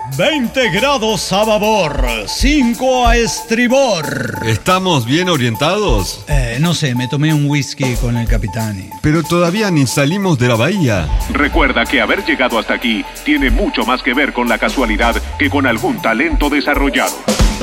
20 grados a babor, 5 a estribor. ¿Estamos bien orientados? No sé, me tomé un whisky con el capitán. Pero todavía ni salimos de la bahía. Recuerda que haber llegado hasta aquí tiene mucho más que ver con la casualidad que con algún talento desarrollado.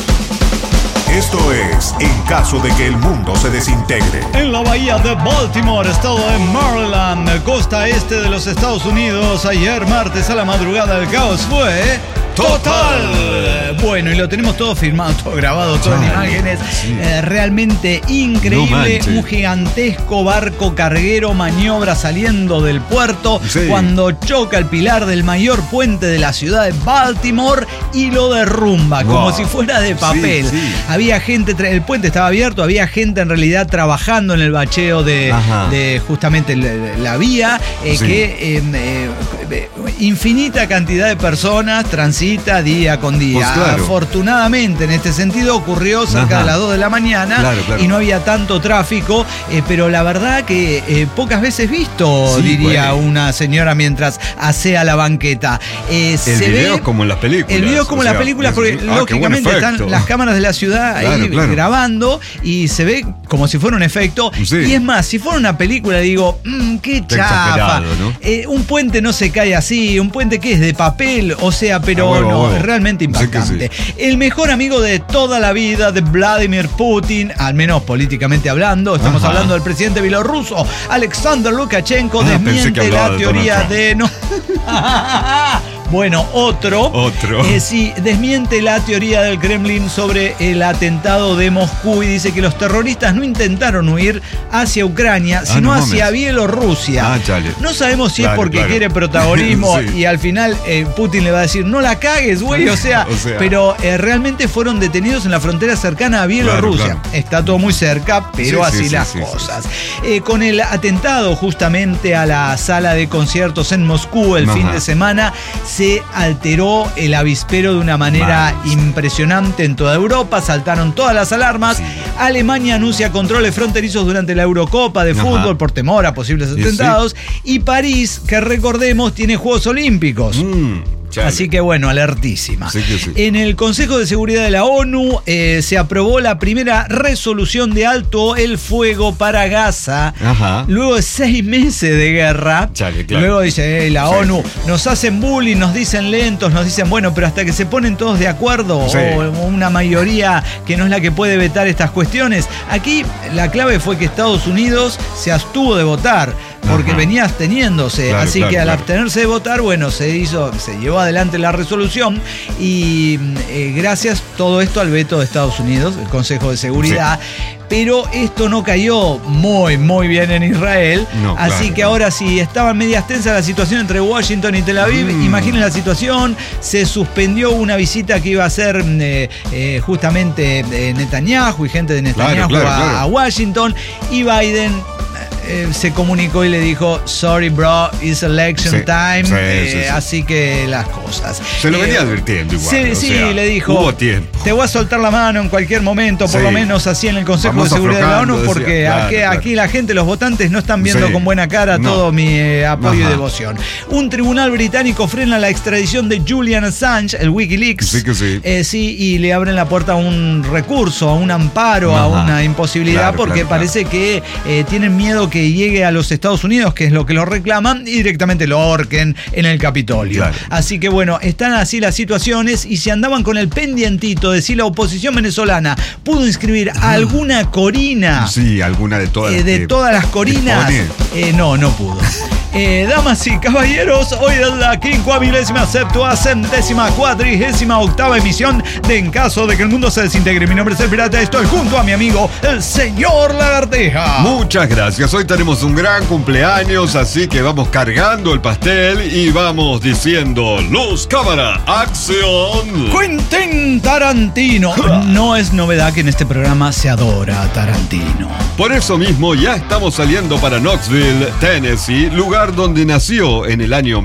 Esto es En caso de que el mundo se desintegre. En la bahía de Baltimore, estado de Maryland, costa este de los Estados Unidos, ayer martes a la madrugada el caos fue total. Bueno, y lo tenemos todo filmado, todo grabado, todo en imágenes. Sí. Realmente increíble. No, un gigantesco barco carguero maniobra saliendo del puerto Sí. cuando choca el pilar del mayor puente de la ciudad de Baltimore y lo derrumba, Wow. como si fuera de papel. Sí, sí. Había gente, el puente estaba abierto, había gente en realidad trabajando en el bacheo de justamente la vía, Sí. que infinita cantidad de personas transita día con día. Pues claro. Afortunadamente, en este sentido, ocurrió cerca de las 2 de la mañana Claro. y no había tanto tráfico, pero la verdad que pocas veces visto, Sí, diría bueno. una señora mientras asea la banqueta. El video es como en las películas. El video es como en las películas, porque lógicamente están las cámaras de la ciudad ahí grabando y se ve como si fuera un efecto. Sí. Y es más, si fuera una película, digo, qué chafa. ¿No? Un puente no se cae así, un puente que es de papel, o sea, pero huevo. realmente impactante. Sí. El mejor amigo de toda la vida de Vladimir Putin, al menos políticamente hablando, estamos hablando del presidente bielorruso, Alexander Lukashenko, pensé que desmiente hablaba la de teoría Donald de... No. Bueno, otro. Sí, desmiente la teoría del Kremlin sobre el atentado de Moscú y dice que los terroristas no intentaron huir hacia Ucrania, sino hacia Bielorrusia. No sabemos si es porque quiere protagonismo Sí. y al final Putin le va a decir, no la cagues, güey, o sea, pero realmente fueron detenidos en la frontera cercana a Bielorrusia. Claro. Está todo muy cerca, pero así las cosas. Con el atentado justamente a la sala de conciertos en Moscú el fin de semana, se alteró el avispero de una manera impresionante en toda Europa, saltaron todas las alarmas. Alemania anuncia controles fronterizos durante la Eurocopa de fútbol por temor a posibles atentados. Y París, que recordemos, tiene Juegos Olímpicos. Así que bueno, alertísima. Sí. En el Consejo de Seguridad de la ONU se aprobó la primera resolución de alto el fuego para Gaza. Luego de 6 meses de guerra. Luego dice, la ONU, nos hacen bullying, nos dicen lentos, nos dicen, bueno, pero hasta que se ponen todos de acuerdo, o una mayoría que no es la que puede vetar estas cuestiones. Aquí la clave fue que Estados Unidos se abstuvo de votar, porque venía absteniéndose. Así que al abstenerse de votar, bueno, se llevó adelante la resolución y gracias todo esto al veto de Estados Unidos, el Consejo de Seguridad. Pero esto no cayó muy bien en Israel. Así que ahora sí, estaba media tensa la situación entre Washington y Tel Aviv. Imaginen la situación. Se suspendió una visita que iba a hacer justamente Netanyahu y gente de Netanyahu a Washington. Y Biden se comunicó y le dijo, sorry bro, it's election time. Así que las cosas. Se lo venía advirtiendo igual. Sí, le dijo, hubo tiempo. Te voy a soltar la mano en cualquier momento, por lo menos así en el Consejo de Seguridad de la ONU, porque aquí la gente, los votantes no están viendo con buena cara todo mi apoyo y devoción. Un tribunal británico frena la extradición de Julian Assange, el Wikileaks. Y le abren la puerta a un recurso, a un amparo, a una imposibilidad, porque parece que tienen miedo que llegue a los Estados Unidos, que es lo que lo reclaman, y directamente lo ahorquen en el Capitolio. Así que bueno, están así las situaciones, y si andaban con el pendientito de si la oposición venezolana pudo inscribir alguna corina. Alguna de todas. De todas las corinas. No pudo. Damas y caballeros, hoy es la 50.070ª emisión de En caso de que el mundo se desintegre. Mi nombre es El Pirata, estoy junto a mi amigo, el señor Lagarteja. Muchas gracias. Hoy tenemos un gran cumpleaños, así que vamos cargando el pastel y vamos diciendo: luz, cámara, acción. Quentin Tarantino. No es novedad que en este programa se adora a Tarantino. Por eso mismo ya estamos saliendo para Knoxville, Tennessee, lugar lugar donde nació en el año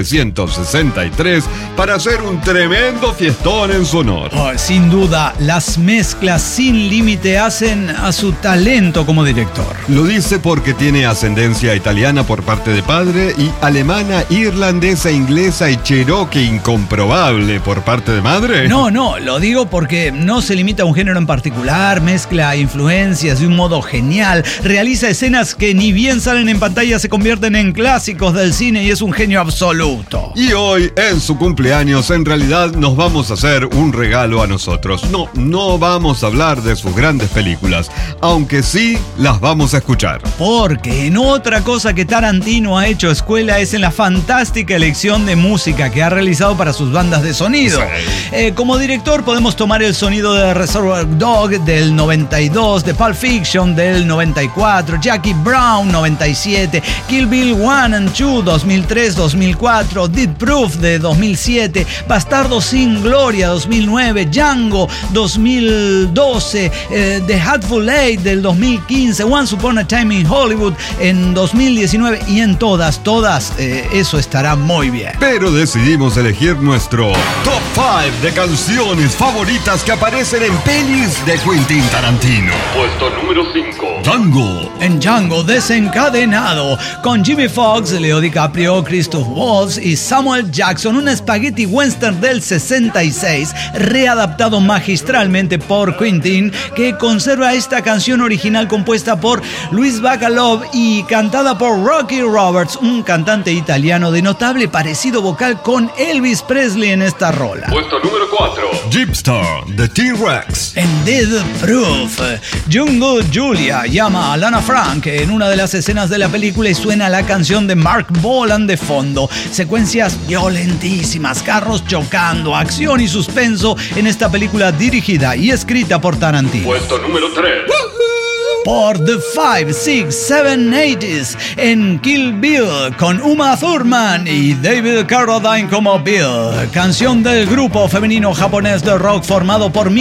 1963 para hacer un tremendo fiestón en su honor. Sin duda, las mezclas sin límite hacen a su talento como director. Lo dice porque tiene ascendencia italiana por parte de padre y alemana, irlandesa, inglesa y cherokee incomprobable por parte de madre. No, lo digo porque no se limita a un género en particular, mezcla influencias de un modo genial, realiza escenas que ni bien salen en pantalla se convierten en clásicos del cine y es un genio absoluto. Y hoy, en su cumpleaños, en realidad nos vamos a hacer un regalo a nosotros. No vamos a hablar de sus grandes películas, aunque sí las vamos a escuchar. Porque en otra cosa que Tarantino ha hecho escuela es en la fantástica elección de música que ha realizado para sus bandas de sonido. Sí. Como director podemos tomar el sonido de Reservoir Dog del 92, de Pulp Fiction del 94, Jackie Brown 97, Kill Bill 1 and 2 2003-2004, Death Proof de 2007, Bastardo sin Gloria 2009, Django 2012, The Hateful Eight del 2015, Once Upon a Time in Hollywood en 2019 y en todas, eso estará muy bien. Pero decidimos elegir nuestro Top 5 de canciones favoritas que aparecen en pelis de Quentin Tarantino. Puesto número 5. Django. En Django Desencadenado, con Jimmy Fox, Leo DiCaprio, Christoph Waltz y Samuel Jackson, un spaghetti western del 66, readaptado magistralmente por Quentin, que conserva esta canción original compuesta por Luis Bacalov y cantada por Rocky Roberts, un cantante italiano de notable parecido vocal con Elvis Presley en esta rola. Puesto número 4. Jeepstar de T-Rex. En Death Proof, Jungle Julia llama a Lana Frank en una de las escenas de la película y suena la canción de Mark Bolan de fondo. Secuencias violentísimas, carros chocando, acción y suspenso en esta película dirigida y escrita por Tarantino. Puesto número 3. Por The 5, 6, 7, 80s en Kill Bill con Uma Thurman y David Carradine como Bill, canción del grupo femenino japonés de rock formado por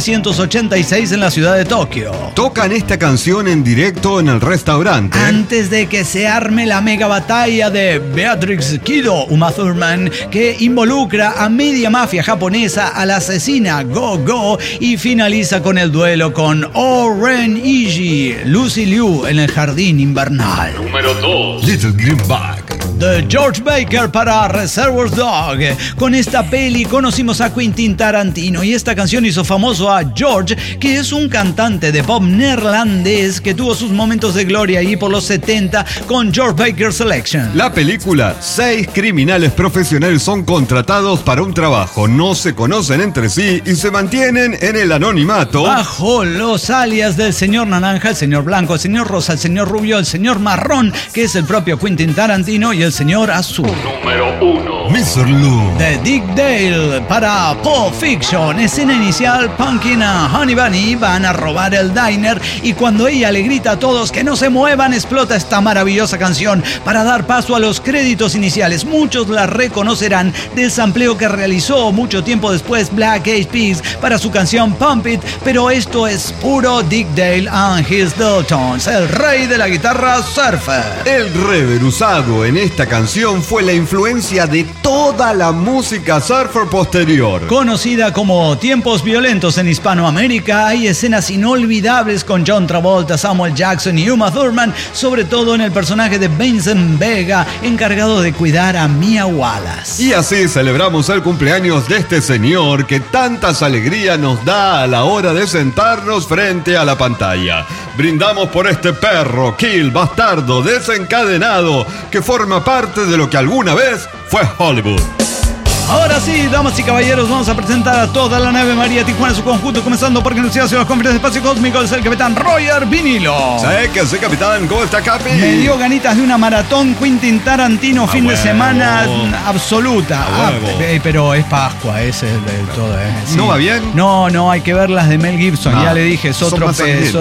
1986 en la ciudad de Tokio. Tocan esta canción en directo en el restaurante antes de que se arme la mega batalla de Beatrix Kido, Uma Thurman, que involucra a media mafia japonesa, a la asesina Go-Go y finaliza con el duelo con O-Ren Ishii, Lucy Liu en el jardín invernal. Número 2. Little Green Bag de George Baker para Reservoir Dog. Con esta peli conocimos a Quentin Tarantino y esta canción hizo famoso a George, que es un cantante de pop neerlandés que tuvo sus momentos de gloria ahí por los 70 con George Baker Selection. La película, 6 criminales profesionales son contratados para un trabajo, no se conocen entre sí y se mantienen en el anonimato bajo los alias del señor Naranja, el señor Blanco, el señor Rosa, el señor Rubio, el señor Marrón, que es el propio Quentin Tarantino, y el señor Azul. Número 1. Mr. Lou de Dick Dale para Pulp Fiction. Escena inicial, Pumpkin y Honey Bunny van a robar el diner y cuando ella le grita a todos que no se muevan, explota esta maravillosa canción para dar paso a los créditos iniciales. Muchos la reconocerán del sampleo que realizó mucho tiempo después Black Eyed Peas para su canción Pump It, pero esto es puro Dick Dale and his Daltons, el rey de la guitarra surfer. El reverb usado en esta canción fue la influencia de toda la música surfer posterior. Conocida como Tiempos Violentos en Hispanoamérica, hay escenas inolvidables con John Travolta, Samuel Jackson y Uma Thurman, sobre todo en el personaje de Vincent Vega, encargado de cuidar a Mia Wallace. Y así celebramos el cumpleaños de este señor que tantas alegrías nos da a la hora de sentarnos frente a la pantalla. Brindamos por este perro, Kill, bastardo, desencadenado, que forma parte de lo que alguna vez fue Hollywood. Ahora sí, damas y caballeros, vamos a presentar a toda la nave María Tijuana en su conjunto, comenzando por quien hacia las conferencias de espacio cósmico, es el capitán Roger Vinilo. ¿Sabes qué hace, capitán? ¿Cómo está, Capi? Me dio ganitas de una maratón Quentin Tarantino, fin de semana absoluta. Pero es Pascua, ese es el todo. Sí. ¿No va bien? No, hay que ver las de Mel Gibson, ya le dije, es otro peso.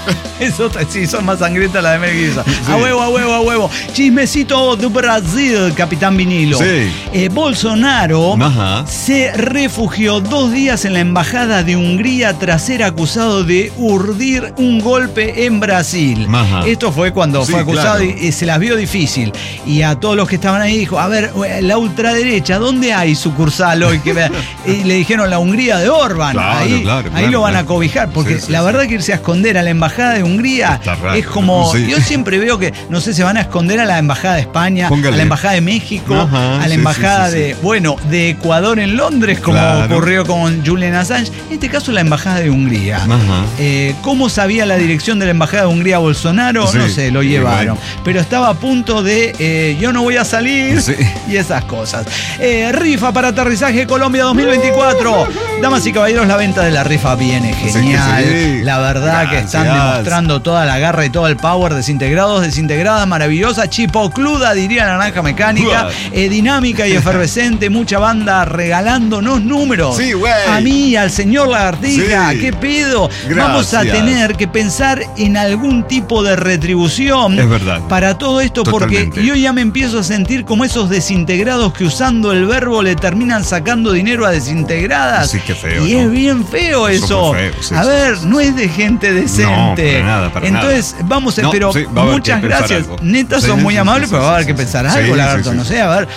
Sí, son más sangrientas las de Mel Gibson. Sí. A huevo. Chismecito de Brasil, capitán Vinilo. Sí. Bolsonaro Bolsonaro se refugió 2 días en la embajada de Hungría tras ser acusado de urdir un golpe en Brasil. Esto fue cuando fue acusado, y se las vio difícil. Y a todos los que estaban ahí dijo, a ver, la ultraderecha, ¿dónde hay sucursal hoy? Y le dijeron la Hungría de Orbán. Ahí lo van a cobijar, porque la verdad que irse a esconder a la embajada de Hungría es como... Yo siempre veo que, no sé, se van a esconder a la embajada de España, a la embajada de México, a la embajada de Ecuador en Londres, como ocurrió con Julian Assange. En este caso, la embajada de Hungría. ¿Cómo sabía la dirección de la embajada de Hungría Bolsonaro? No sé, lo llevaron. Pero estaba a punto de yo no voy a salir y esas cosas. Rifa para aterrizaje Colombia 2024. Damas y caballeros, la venta de la rifa viene genial. La verdad que están demostrando toda la garra y todo el power. Desintegrados, desintegrada, maravillosa, chipocluda, diría Naranja Mecánica, dinámica y efervescente. Mucha banda regalándonos números. A mí, al señor Lagartija, ¿qué pedo? Vamos a tener que pensar en algún tipo de retribución para todo esto, porque yo ya me empiezo a sentir como esos desintegrados que usando el verbo le terminan sacando dinero a desintegradas. Qué feo, y es bien feo eso. A ver, no es de gente decente. Para entonces, vamos a... pero muchas gracias. Neta, son muy amables, pero va a haber que pensar algo, Lagarto. No sé, a ver.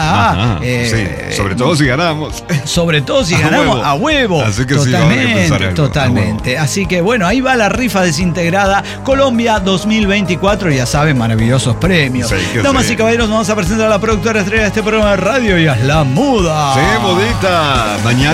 Sobre todo si ganamos. Sobre todo si ganamos a huevo. Así que totalmente. Así que bueno, ahí va la rifa desintegrada Colombia 2024. Ya saben, maravillosos premios. Damas y caballeros, vamos a presentar a la productora estrella de este programa de radio, y es la Muda. Sí, Mudita.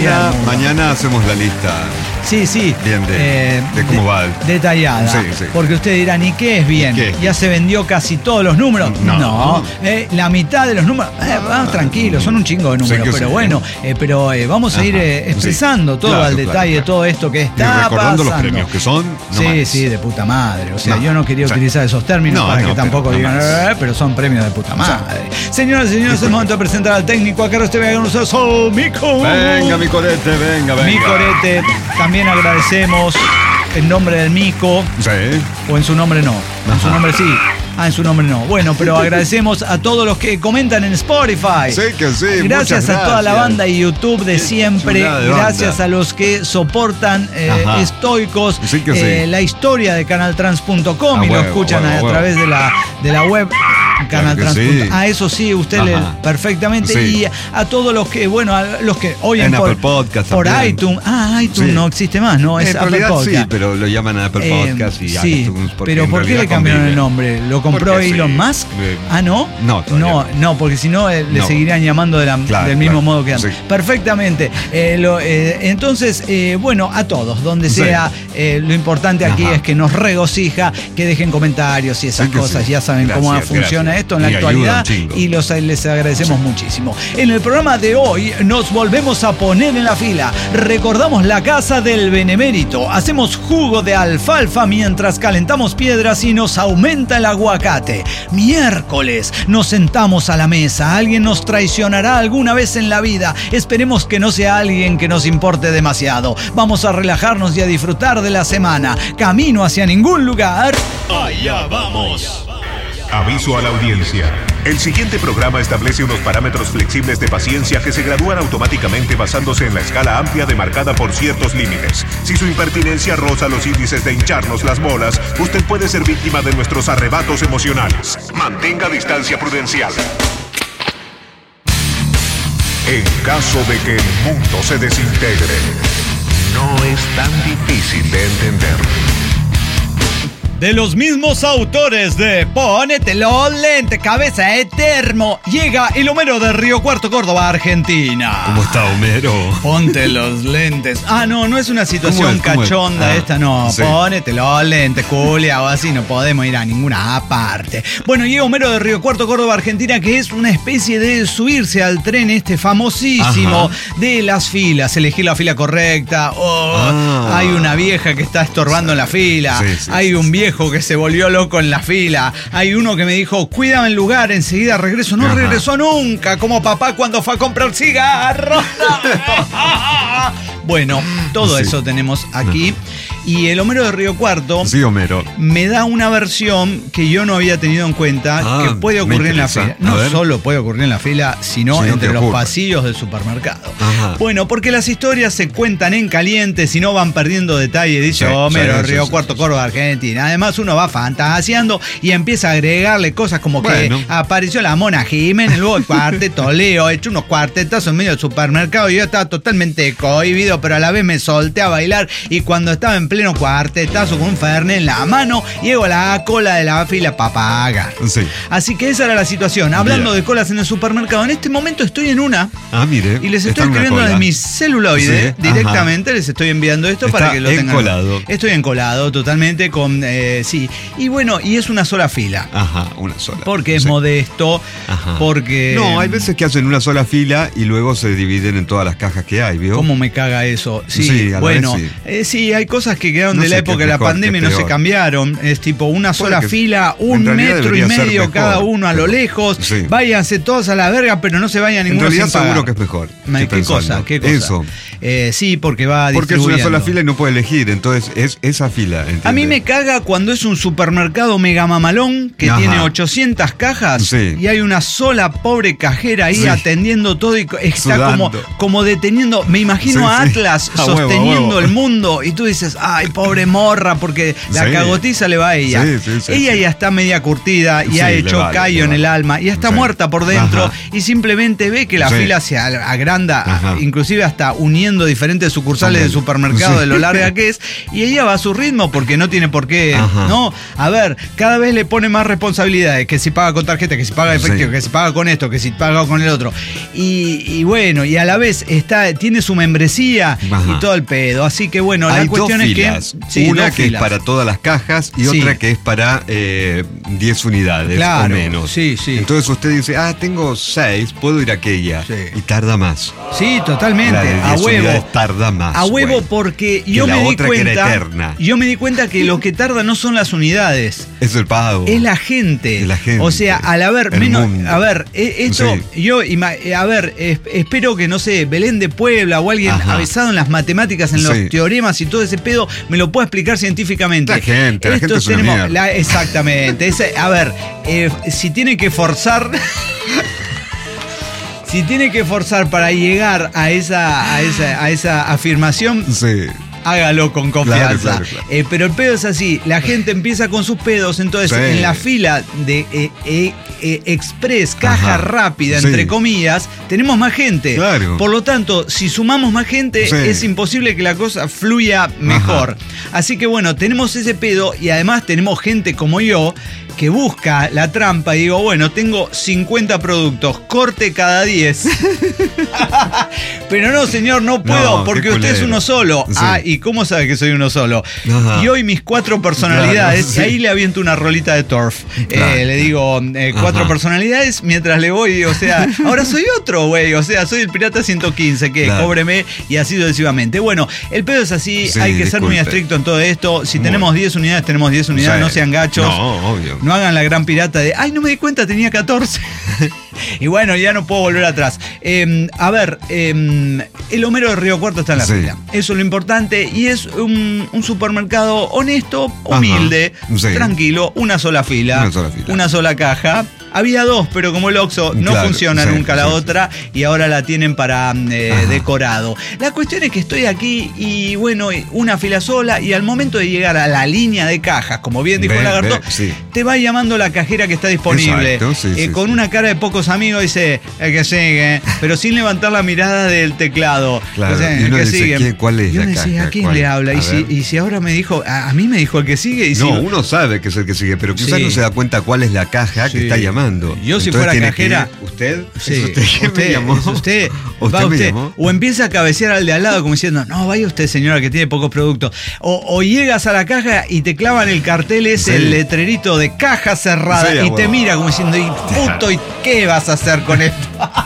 Mañana hacemos la lista. Sí. Bien, de cómo va. Detallada. Porque ustedes dirán, ¿y qué es bien? ¿Ya se vendió casi todos los números? No. La mitad de los números. Vamos tranquilos, son un chingo de números. Pero bueno, vamos a ir expresando todo al detalle, todo esto que está recordando pasando. Los premios que son. Sí, de puta madre. O sea, yo no quería utilizar esos términos para que tampoco digan, pero son premios de puta madre. Señoras y señores, es el momento de presentar al técnico. Acá usted venga con nosotros, Mico. Venga, mi corete, venga. Mi corete. También agradecemos en nombre del Mico. O en su nombre no. En su nombre sí. En su nombre no. Bueno, pero agradecemos a todos los que comentan en Spotify. Gracias a toda la banda y YouTube de siempre. Gracias a los que soportan estoicos la historia de canaltrans.com y lo escuchan a través de la web. Canal Trans. A eso sí, usted lee perfectamente. Y a todos los que, a los que oyen en Apple Podcast por iTunes. iTunes no existe más, ¿no? Es Apple Podcast. Sí, pero lo llaman Apple Podcast y iTunes. Pero ¿por qué le cambiaron el nombre? ¿Lo compró Elon Musk? ¿No? No, porque si no le seguirían llamando del mismo modo que antes. Perfectamente. Entonces, a todos, donde sea, lo importante aquí es que nos regocija, que dejen comentarios y esas cosas. Ya saben cómo funciona esto en la actualidad y les agradecemos muchísimo. En el programa de hoy nos volvemos a poner en la fila. Recordamos la casa del benemérito. Hacemos jugo de alfalfa mientras calentamos piedras y nos aumenta el aguacate. Miércoles nos sentamos a la mesa. Alguien nos traicionará alguna vez en la vida. Esperemos que no sea alguien que nos importe demasiado. Vamos a relajarnos y a disfrutar de la semana. Camino hacia ningún lugar. Allá vamos. Aviso a la audiencia. El siguiente programa establece unos parámetros flexibles de paciencia que se gradúan automáticamente basándose en la escala amplia demarcada por ciertos límites. Si su impertinencia roza los índices de hincharnos las bolas, usted puede ser víctima de nuestros arrebatos emocionales. Mantenga distancia prudencial. En caso de que el mundo se desintegre, no es tan difícil de entender. De los mismos autores de Pónete los lentes, cabeza de termo, llega el Homero de Río Cuarto, Córdoba, Argentina. ¿Cómo está, Homero? Ponte los lentes. No es una situación cachonda esta, no. Sí. Pónete los lentes, culia, o así, no podemos ir a ninguna parte. Bueno, llega Homero de Río Cuarto, Córdoba, Argentina, que es una especie de subirse al tren famosísimo de las filas, elegir la fila correcta, hay una vieja que está estorbando en la fila, hay un viejo que se volvió loco en la fila. Hay uno que me dijo, cuídame el lugar, enseguida regreso. No regresó nunca, como papá cuando fue a comprar cigarros. Bueno, todo eso tenemos aquí. Y el Homero de Río Cuarto sí, Homero, me da una versión que yo no había tenido en cuenta, que puede ocurrir en la fila. No solo puede ocurrir en la fila, sino entre los pasillos del supermercado. Ajá. Bueno, porque las historias se cuentan en caliente, si no van perdiendo detalles. Dice Homero, Río Cuarto, Córdoba, Argentina. Además, uno va fantaseando y empieza a agregarle cosas como que apareció la Mona Jiménez, luego el cuarteto Leo, hecho unos cuartetazos en medio del supermercado y yo estaba totalmente cohibido, pero a la vez me solté a bailar y cuando estaba en pleno cuartetazo con un Fernet en la mano, llego a la cola de la fila para pagar. Sí. Así que esa era la situación. Hablando de colas en el supermercado, en este momento estoy en una. Mire. Y les estoy escribiendo desde mi celuloide directamente, les estoy enviando esto para que lo tengan. Encolado. Estoy encolado totalmente con. Sí. Y bueno, y es una sola fila. Ajá, una sola. Porque es modesto. Ajá. Porque. No, hay veces que hacen una sola fila y luego se dividen en todas las cajas que hay, ¿vio? ¿Cómo me caga eso? Sí, bueno. Sí, hay cosas que quedaron de la época de la pandemia y no se cambiaron. Es tipo una sola fila, 1,5 metros cada uno a lo lejos. Sí. Váyanse todos a la verga, pero no se vayan ninguno sin pagar. En realidad seguro que es mejor. ¿Qué cosa? Eso. Sí, porque va distribuyendo. Porque es una sola fila y no puede elegir, entonces es esa fila. ¿entiende? A mí me caga cuando es un supermercado mega mamalón que tiene 800 cajas y hay una sola pobre cajera ahí atendiendo todo y está como deteniendo. Me imagino a Atlas sosteniendo el mundo y tú dices, ay, pobre morra, porque la cagotiza le va a ella. Ella ya está media curtida y ha hecho callo en el alma y ya está muerta por dentro y simplemente ve que la fila se agranda, inclusive hasta uniendo diferentes sucursales de supermercado de lo larga que es, y ella va a su ritmo porque no tiene por qué, ¿no? A ver, cada vez le pone más responsabilidades, que si paga con tarjeta, que si paga efectivo, que si paga con esto, que si paga con el otro. Y bueno, y a la vez tiene su membresía y todo el pedo. Así que bueno, la cuestión es que una que es para todas las cajas y otra que es para 10 unidades o menos. Sí. Entonces usted dice, tengo 6, puedo ir a aquella. Y tarda más. Sí, totalmente. La de 10 a huevo. Tarda más. A huevo, porque yo me di cuenta. Yo me di cuenta que lo que tarda no son las unidades. Es el pago. Es la gente. O sea, al haber menos. A ver, esto. Yo, a ver, espero que, no sé, Belén de Puebla o alguien avesado en las matemáticas, en los teoremas y todo ese pedo, me lo pueda explicar científicamente. La gente es una mierda. Exactamente. A ver, si tiene que forzar. Si tiene que forzar para llegar a esa afirmación, hágalo con confianza. Claro. Pero el pedo es así, la gente empieza con sus pedos, entonces en la fila de express, caja rápida, entre comillas, tenemos más gente. Claro. Por lo tanto, si sumamos más gente, es imposible que la cosa fluya mejor. Así que bueno, tenemos ese pedo y además tenemos gente como yo que busca la trampa y digo, bueno, tengo 50 productos, corte cada 10. Pero no, señor, no puedo, porque usted es uno solo. ¿Y cómo sabe que soy uno solo? Y hoy mis 4 personalidades, y ahí le aviento una rolita de Torf. Le digo 4 personalidades mientras le voy, o sea, ahora soy otro, güey, o sea, soy el pirata 115, que cóbreme, y así sucesivamente. Bueno, el pedo es así, hay que ser muy estricto en todo esto. Si tenemos 10 unidades, tenemos 10 unidades, no sean gachos. No, obvio. No hagan la gran pirata de, no me di cuenta, tenía 14. Y bueno, ya no puedo volver atrás. A ver, el Homero de Río Cuarto está en la fila. Eso es lo importante. Y es un supermercado honesto, humilde, tranquilo, una sola fila, una sola caja. Había 2, pero como el Oxxo no funciona nunca la otra, y ahora la tienen para decorado. La cuestión es que estoy aquí y bueno, una fila sola, y al momento de llegar a la línea de cajas, como bien dijo el Lagarto, te va llamando la cajera que está disponible. Con una cara de pocos amigos dice, el que sigue, pero sin levantar la mirada del teclado. Claro, y uno dice, ¿cuál es la caja? ¿A quién le habla? Y si ahora me dijo, a mí me dijo el que sigue. Y uno sabe que es el que sigue, pero quizás no se da cuenta cuál es la caja que está llamando. Yo si fuera cajera, ¿usted? ¿Usted me llamó? ¿Usted me llamó? O empieza a cabecear al de al lado como diciendo, no, vaya usted, señora, que tiene pocos productos. O llegas a la caja y te clavan el cartel ese, el letrerito de caja cerrada, y te mira como diciendo, y puto, ¿y qué vas a hacer con esto?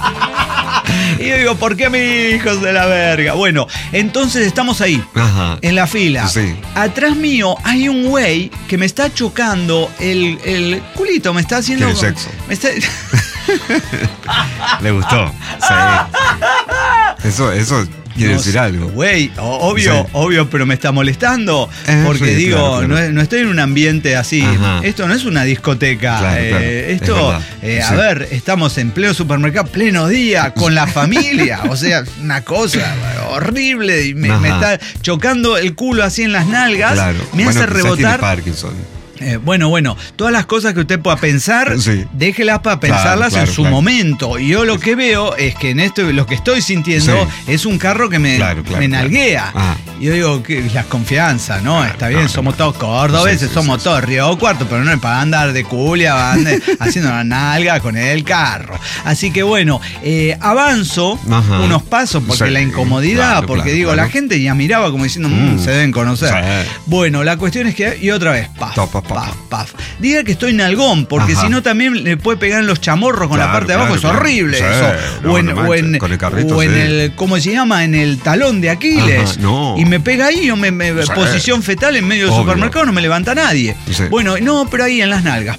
Y yo digo, ¿por qué mis hijos de la verga? Bueno, entonces estamos ahí, en la fila. Atrás mío hay un güey que me está chocando el culito, me está haciendo... ¿Quiere sexo? Me está... Le gustó. Eso quiere decir algo. Güey, obvio, pero me está molestando. Porque sí, claro. No estoy en un ambiente así. Ajá. Esto no es una discoteca. Claro. Esto, a ver, estamos en pleno supermercado, pleno día, con la familia. O sea, una cosa horrible. Y me está chocando el culo así en las nalgas. Claro. Me hace rebotar. Tiene Parkinson. Bueno, todas las cosas que usted pueda pensar, déjelas para pensarlas en su momento. Y yo lo que veo es que en esto, lo que estoy sintiendo es un carro que me nalguea. Y yo digo, que la confianza, ¿no? Está bien, somos todos cordobeses, somos todos Río Cuarto, pero no es para andar de culia, haciendo una nalga con el carro. Así que bueno, avanzo unos pasos porque la incomodidad, porque digo, la gente ya miraba como diciendo, se deben conocer. Bueno, la cuestión es que, y otra vez, paf. Diga que estoy nalgón, porque si no también le puede pegar en los chamorros con la parte de abajo, es horrible eso. O en el, ¿cómo se llama? En el talón de Aquiles. Y me pega ahí, posición fetal en medio del supermercado, no me levanta nadie. Bueno, no, pero ahí en las nalgas,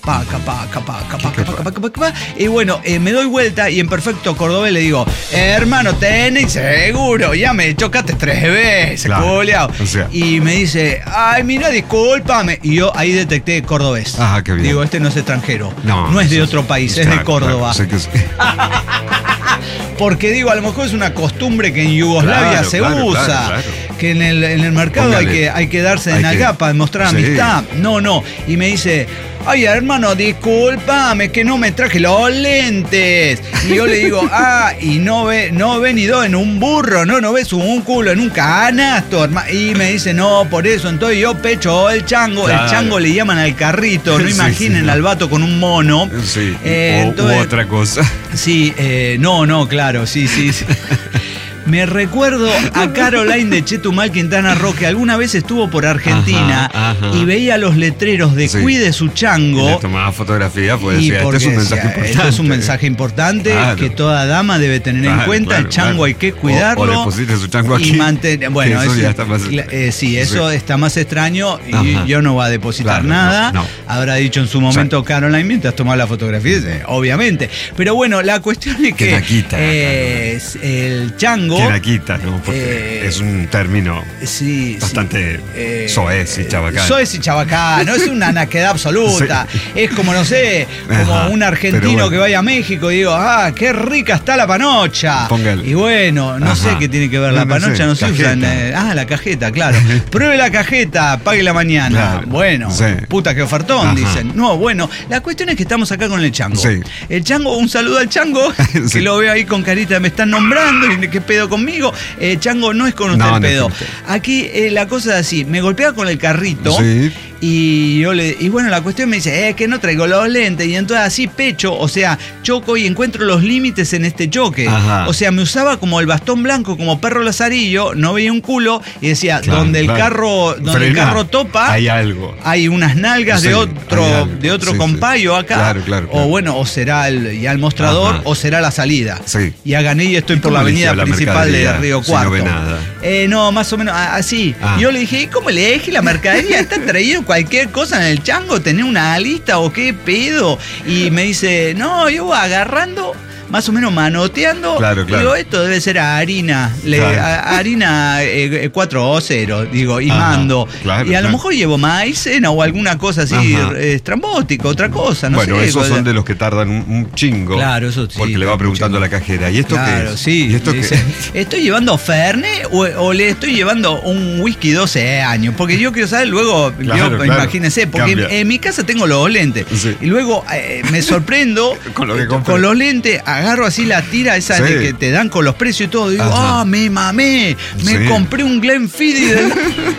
y bueno, me doy vuelta y en perfecto cordobés le digo, hermano, tenés seguro, ya me chocaste 3 veces, culiao. Y me dice, ay, mira, discúlpame. Y yo ahí detecté cordobés. Qué bien. Digo, este no es extranjero. No es de otro país, es de Córdoba. Sé que sí. Porque digo, a lo mejor es una costumbre que en Yugoslavia se usa. Claro. Que en el mercado hay que darse de nalga para demostrar amistad. No. Y me dice, ay, hermano, discúlpame que no me traje los lentes. Y yo le digo, y no ve ni dos en un burro, no ves un culo en un canasto, hermano. Y me dice, no, por eso, entonces yo pecho el chango. Claro. El chango le llaman al carrito, no imaginen al vato con un mono. Sí, entonces, u otra cosa. Sí, no, claro, sí. Me recuerdo a Caroline de Chetumal, Quintana Roo, que alguna vez estuvo por Argentina y veía los letreros de cuide su chango. Y le tomaba fotografía, pues decía, este es un mensaje importante. Esto es un mensaje importante que toda dama debe tener en cuenta. El chango hay que cuidarlo. O deposite su chango aquí. Bueno, eso ya está más eso está más extraño y yo no voy a depositar nada. No. Habrá dicho en su momento Caroline mientras tomaba la fotografía, obviamente. Pero bueno, la cuestión es que el chango... Quita, ¿no? Porque es un término bastante soez y chabacán. Soez y chabacán, no es una naquedad absoluta. Es como, no sé, como un argentino que vaya a México y digo, qué rica está la panocha. Póngale. Y bueno, no sé qué tiene que ver la panocha, no se usan. La cajeta, claro. Pruebe la cajeta, pague la mañana. Claro. Bueno, puta que ofertón, dicen. No, bueno, la cuestión es que estamos acá con el chango. El chango, un saludo al chango, que lo veo ahí con carita, me están nombrando, y qué pedo conmigo. Chango, no es con usted el pedo. Aquí la cosa es así, me golpea con el carrito y bueno, la cuestión me dice, es que no traigo los lentes, y entonces así pecho, o sea, choco y encuentro los límites en este choque. O sea, me usaba como el bastón blanco, como perro lazarillo, no veía un culo y decía, donde el carro topa, hay algo. Hay unas nalgas de otro compayo acá. Claro. O bueno, o será ya el mostrador o será la salida. Y a gané y estoy por la avenida principal de Río Cuarto. No ve nada. No, más o menos así. Y yo le dije, ¿y cómo le dije la mercadería? ¿Está traído cualquier cosa en el chango? ¿Tenés una lista o qué pedo? Y me dice, no, yo voy agarrando, más o menos manoteando. Claro. Digo, esto debe ser harina. Harina 4 o 0, digo, y mando. Y a lo mejor llevo maicena o alguna cosa así estrambótica, otra cosa, no sé. Bueno, esos son de los que tardan un chingo. Claro, eso sí. Porque le va preguntando a la cajera, ¿y esto qué es? Sí. ¿Y esto qué es? ¿Estoy llevando Fernet o le estoy llevando un whisky 12 años? Porque yo quiero saber luego, imagínense, porque en mi casa tengo los lentes. Y luego me sorprendo con los lentes, agarro así la tira esa que te dan con los precios y todo. Y digo, me mamé, me compré un Glenfiddich.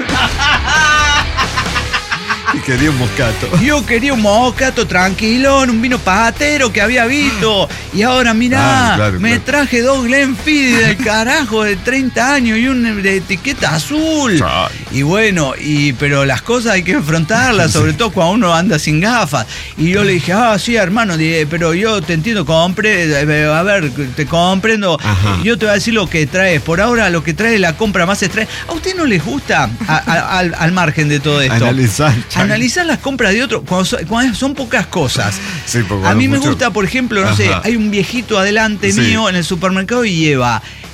Y quería un moscato. Yo quería un moscato tranquilón, un vino patero que había visto. Y ahora mirá, me traje 2 Glenfiddich del carajo de 30 años y una de etiqueta azul. Y bueno, pero las cosas hay que enfrentarlas, sobre todo cuando uno anda sin gafas. Y yo le dije, sí, hermano, pero yo te entiendo, a ver, te comprendo. Yo te voy a decir lo que traes. Por ahora lo que trae la compra más extraña. ¿A usted no les gusta, al margen de todo esto, analizar las compras de otro cuando son pocas cosas? A mí me gusta, por ejemplo, no sé, hay un viejito adelante mío en el supermercado y lleva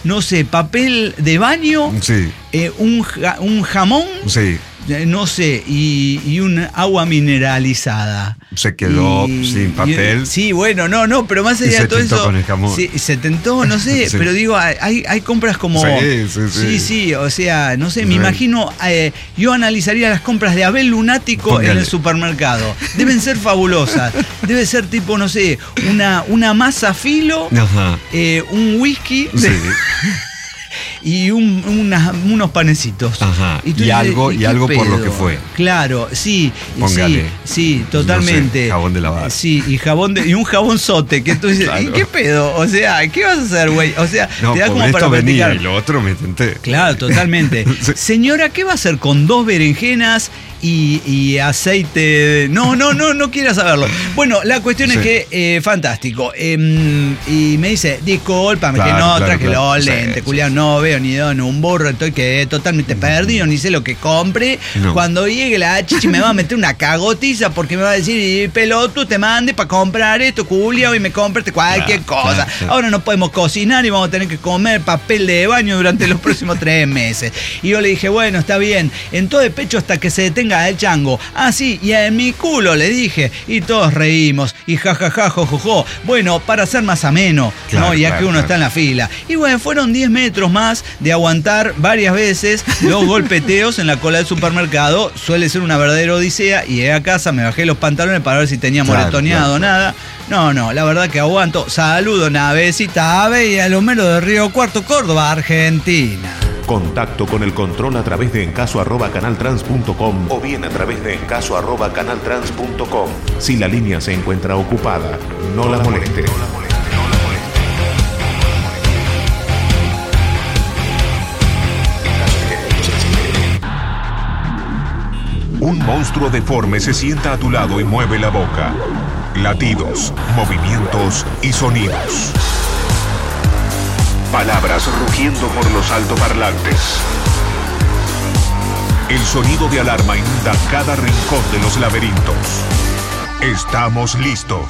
no sé, papel de baño, Sí. un jamón, Sí. no sé, y un agua mineralizada. Se quedó sin papel. Sí, bueno, no, pero más allá de todo eso. Se tentó con el jamón. Sí, se tentó, no sé, Sí. pero digo, hay compras como. Sí, o sea, no sé, me imagino, yo analizaría las compras de Abel Lunático en el supermercado. Deben ser fabulosas. Debe ser tipo, no sé, una masa filo, un whisky. Sí. Y unos panecitos. Ajá. Y algo por lo que fue. Claro, sí. Póngale. Sí, totalmente. No sé, jabón de lavar. Sí, y un jabonzote. Que tú dices, claro. ¿Y qué pedo? O sea, ¿qué vas a hacer, güey? O sea, no, te da como para venía y lo otro me tenté. Claro, totalmente. Sí. Señora, ¿qué va a hacer con 2 berenjenas y aceite? No quiero saberlo. Bueno, la cuestión es que, fantástico. Y me dice, discúlpame, que no traje los lentes, culiao, no veo ni don, un burro, estoy totalmente perdido, ni sé lo que compre. No. Cuando llegue la chichi me va a meter una cagotiza porque me va a decir, pelotudo, te mande para comprar esto, culiao, y me compraste cualquier cosa. Ahora no podemos cocinar y vamos a tener que comer papel de baño durante los próximos 3 meses. Y yo le dije, bueno, está bien, en todo el pecho hasta que se detenga el chango. Ah, sí, y en mi culo, le dije. Y todos reímos. Y jajaja, jojojo. Bueno, para ser más ameno, ¿no? Ya que uno está en la fila. Y bueno, fueron 10 metros más de aguantar varias veces los golpeteos en la cola del supermercado. Suele ser una verdadera odisea. Y llegué a casa, me bajé los pantalones para ver si tenía moretoneado nada. No, la verdad que aguanto. Saludo, navecita ave, y a lo menos de Río Cuarto, Córdoba, Argentina. Contacto con el control a través de encaso@canaltrans.com o bien a través de encaso@canaltrans.com. Si la línea se encuentra ocupada, no la moleste. Un monstruo deforme se sienta a tu lado y mueve la boca. Latidos, movimientos y sonidos. Palabras rugiendo por los altoparlantes. El sonido de alarma inunda cada rincón de los laberintos. Estamos listos.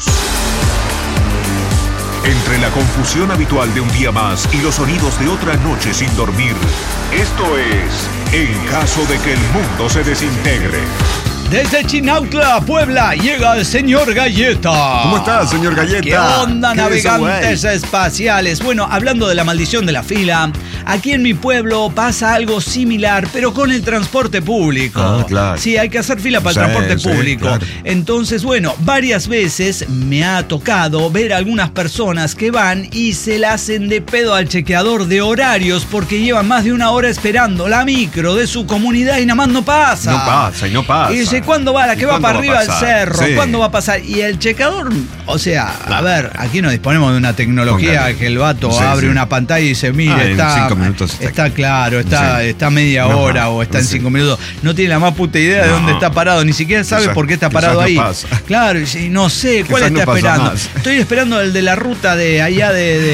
Entre la confusión habitual de un día más y los sonidos de otra noche sin dormir, esto es En Caso de que el mundo se desintegre. Desde Chinautla, Puebla, llega el señor Galleta. ¿Cómo estás, señor Galleta? ¿Qué onda, navegantes espaciales? Bueno, hablando de la maldición de la fila, aquí en mi pueblo pasa algo similar, pero con el transporte público. Ah, claro. Sí, hay que hacer fila para el transporte público. Claro. Entonces, bueno, varias veces me ha tocado ver a algunas personas que van y se la hacen de pedo al chequeador de horarios porque llevan más de 1 hora esperando la micro de su comunidad y nada más no pasa. No pasa. Y dice, ¿cuándo va la que va para arriba del cerro? Sí. ¿Cuándo va a pasar? Y el checador, o sea, a ver, aquí nos disponemos de una tecnología que el vato abre una pantalla y dice, mire, en 5 minutos está claro, está media hora o está en 5 minutos. No tiene la más puta idea de dónde está parado, ni siquiera sabe por qué está parado ahí. Claro, y no sé, ¿cuál está esperando? Estoy esperando el de la ruta de allá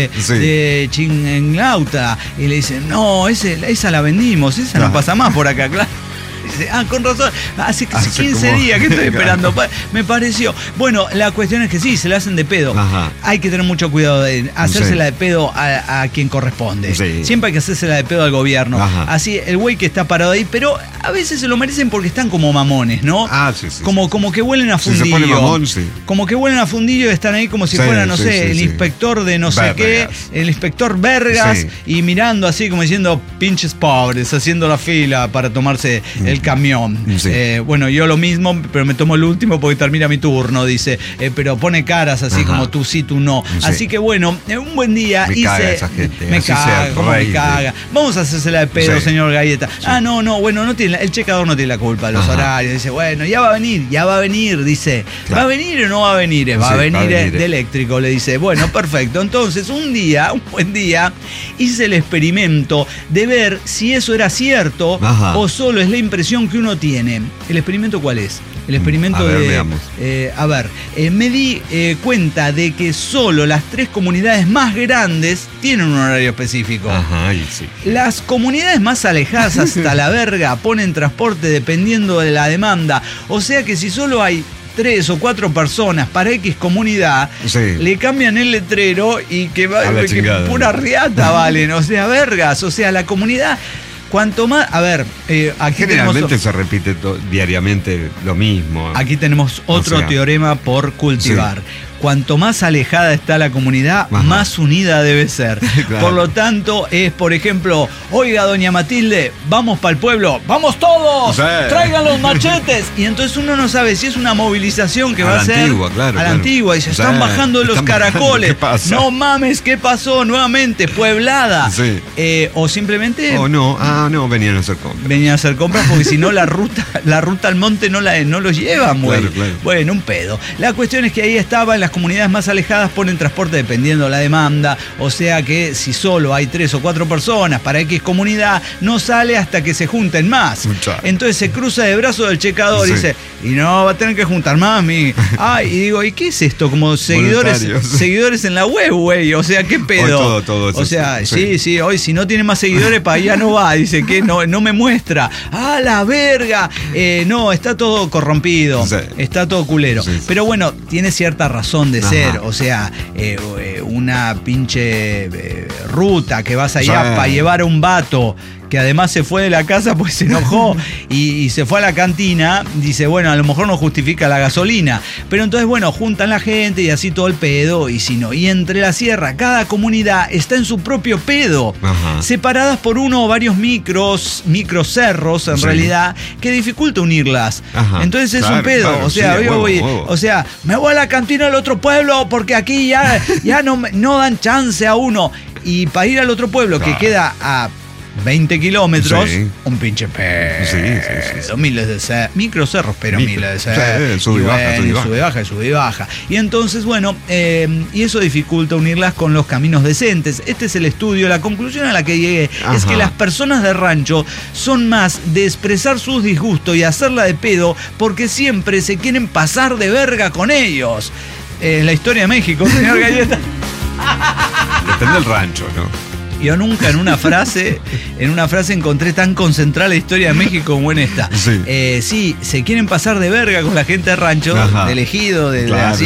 de Chinglauta. Y le dicen, no, esa la vendimos, esa no pasa más por acá, claro. Con razón, hace 15 días que estoy esperando. Me pareció. Bueno, la cuestión es que sí, se la hacen de pedo. Ajá. Hay que tener mucho cuidado de hacérsela de pedo a quien corresponde. Sí. Siempre hay que hacérsela de pedo al gobierno. Ajá. Así, el güey que está parado ahí, pero a veces se lo merecen porque están como mamones, ¿no? Sí. Como que huelen a fundillo. Se pone mamón, sí. Como que huelen a fundillo y están ahí como si fuera, no sé, el inspector de no sé qué, el inspector Vergas, y mirando así como diciendo, pinches pobres, haciendo la fila para tomarse el camión. Sí. Bueno, yo lo mismo, pero me tomo el último porque termina mi turno, dice. Pero pone caras así como tú sí, tú no. Sí. Así que bueno, un buen día me caga esa gente. Me caga, como me caga. Vamos a hacérsela de pedo, señor Galleta. Sí. Bueno, el checador no tiene la culpa de los horarios. Dice, bueno, ya va a venir, dice. Claro. ¿Va a venir o no va a venir? Va a venir de eléctrico, le dice. Bueno, perfecto. Entonces, un buen día, hice el experimento de ver si eso era cierto o solo es la impresión que uno tiene. ¿El experimento cuál es? El experimento me di cuenta de que solo las 3 comunidades más grandes tienen un horario específico. Las comunidades más alejadas hasta la verga ponen transporte dependiendo de la demanda. O sea que si solo hay 3 o 4 personas para X comunidad, le cambian el letrero y que pura riata valen, o sea, vergas, o sea, la comunidad. Cuanto más, a ver, aquí generalmente se repite diariamente lo mismo. Aquí tenemos otro teorema por cultivar. Cuanto más alejada está la comunidad, más unida debe ser. Claro. Por lo tanto, es, por ejemplo, oiga, doña Matilde, vamos para el pueblo, ¡vamos todos! ¡Traigan los machetes! Y entonces uno no sabe si es una movilización que va a ser a la antigua. Y se están bajando los caracoles. ¿Qué pasa? No mames, ¿qué pasó? Nuevamente, pueblada. O simplemente... no, venían a hacer compras. Venían a hacer compras porque si no la ruta al monte no los llevan, güey. Claro. Bueno, un pedo. La cuestión es que ahí estaba en las comunidades más alejadas ponen transporte dependiendo de la demanda, o sea que si solo hay 3 o 4 personas para X comunidad, no sale hasta que se junten más. Entonces se cruza de brazos del checador y dice, y no, va a tener que juntar más, y digo, ¿y qué es esto? Como seguidores en la web, güey, o sea, ¿qué pedo? Todo o sea, sí, hoy si no tiene más seguidores para allá no va, dice que no me muestra. ¡Ah, la verga! No, está todo corrompido, está todo culero. Pero bueno, tiene cierta razón de ser, o sea, una pinche ruta que vas allá para llevar a un vato que además se fue de la casa pues se enojó y se fue a la cantina, dice, bueno, a lo mejor no justifica la gasolina, pero entonces, bueno, juntan la gente y así todo el pedo, y si no, y entre la sierra, cada comunidad está en su propio pedo, separadas por uno o varios microcerros, en realidad, que dificulta unirlas. Entonces es un pedo, o sea, o sea, me voy a la cantina del otro pueblo porque aquí ya no dan chance a uno, y para ir al otro pueblo que queda a 20 kilómetros, un pinche pedo, miles de microcerros, pero miles de cerros, sube y baja. Y entonces, bueno, y eso dificulta unirlas con los caminos decentes. Este es el estudio, la conclusión a la que llegué es que las personas de rancho son más de expresar sus disgustos y hacerla de pedo porque siempre se quieren pasar de verga con ellos. La historia de México, señor Galleta. Depende del rancho, ¿no? Yo nunca en una frase encontré tan concentrada la historia de México como en esta. Sí, se quieren pasar de verga con la gente de rancho, del ejido,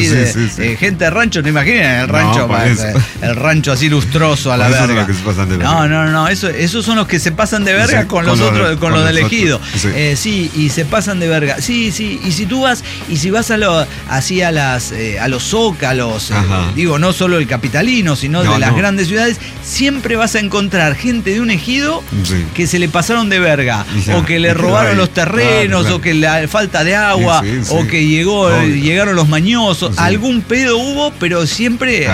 gente de rancho, no imaginen el rancho, el rancho así lustroso a la verga. No, esos son los que se pasan de verga con los otros, con los del ejido. Y se pasan de verga. Sí, y si tú vas, a los zócalos, digo, no solo el capitalino, sino de las grandes ciudades, siempre vas a encontrar gente de un ejido que se le pasaron de verga, o que le robaron los terrenos, o que la falta de agua, o que llegaron los mañosos, algún pedo hubo, pero siempre,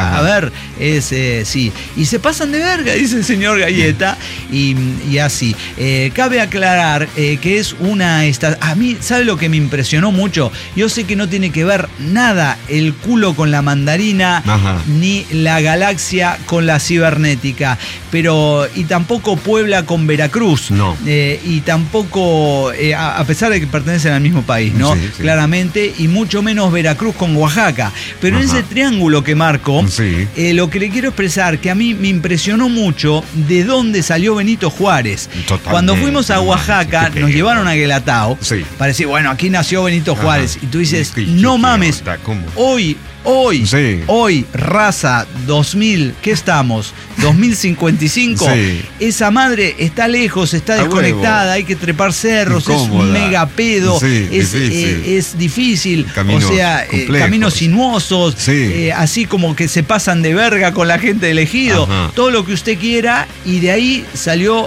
y se pasan de verga, dice el señor Galleta, y así. Cabe aclarar que es a mí, ¿sabe lo que me impresionó mucho? Yo sé que no tiene que ver nada el culo con la mandarina, ni la galaxia con la cibernética, y tampoco Puebla con Veracruz, y tampoco, a pesar de que pertenecen al mismo país, ¿no? Claramente, y mucho menos Veracruz con Oaxaca, pero en ese triángulo que marco, lo que le quiero expresar, que a mí me impresionó mucho de dónde salió Benito Juárez. Cuando fuimos a Oaxaca, nos llevaron a Guelatao, para decir, bueno, aquí nació Benito Juárez, y tú dices, no mames, hoy, raza 2000, ¿qué estamos? 2055, esa madre está lejos, está desconectada, hay que trepar cerros, incómoda, es un mega pedo, es difícil, caminos sinuosos, así como que se pasan de verga con la gente del ejido, todo lo que usted quiera, y de ahí salió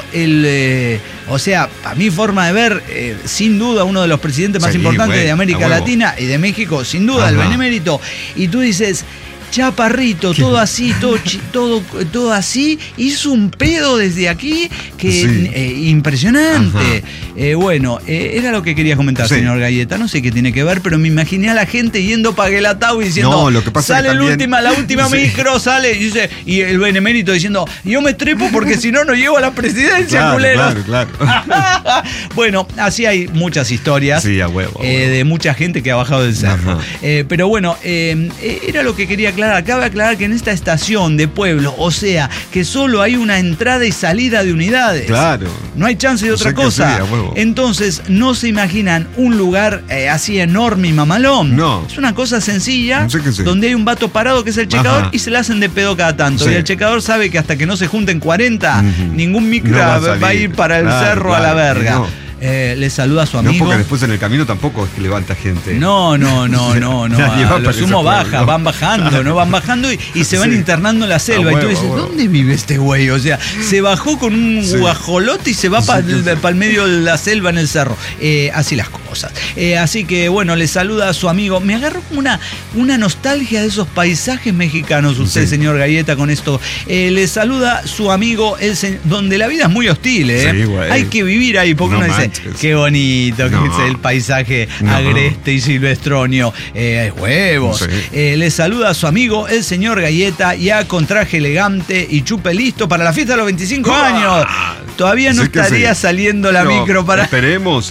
a mi forma de ver, sin duda uno de los presidentes más importantes de América Latina y de México, sin duda, el benemérito, y tú dices, chaparrito, todo así, todo así, hizo un pedo desde aquí que impresionante. Era lo que quería comentar, señor Galleta. No sé qué tiene que ver, pero me imaginé a la gente yendo para Guelatao y diciendo, lo que pasa sale la última micro, sale, y el benemérito diciendo, yo me trepo porque si no llego a la presidencia, culero. Claro. Bueno, así hay muchas historias. Sí, a huevo. De mucha gente que ha bajado del cerro. Pero bueno, era lo que quería aclarar. Cabe aclarar que en esta estación de pueblo, o sea, que solo hay una entrada y salida de unidades. Claro. No hay chance de otra cosa. Entonces, no se imaginan un lugar así enorme y mamalón. No. Es una cosa sencilla, donde hay un vato parado que es el checador y se le hacen de pedo cada tanto. Y el checador sabe que hasta que no se junten 40, ningún micro va a ir para el cerro a la verga. No. Le saluda a su amigo. No, porque después en el camino tampoco es que levanta gente. No. A lo sumo van bajando y se van internando en la selva. Y tú dices, ¿dónde vive este güey? O sea, se bajó con un guajolote y se va para el medio de la selva en el cerro. Así las cosas. Así que bueno, le saluda a su amigo. Me agarró como una nostalgia de esos paisajes mexicanos, usted, señor Galleta, con esto. Le saluda su amigo, donde la vida es muy hostil. Sí, güey. Hay que vivir ahí, porque uno dice, qué bonito que es el paisaje agreste y silvestronio. Huevos. Sí. Le saluda a su amigo, el señor Galleta, ya con traje elegante y chupe listo para la fiesta de los 25 años. Todavía no estaría saliendo la micro para... Esperemos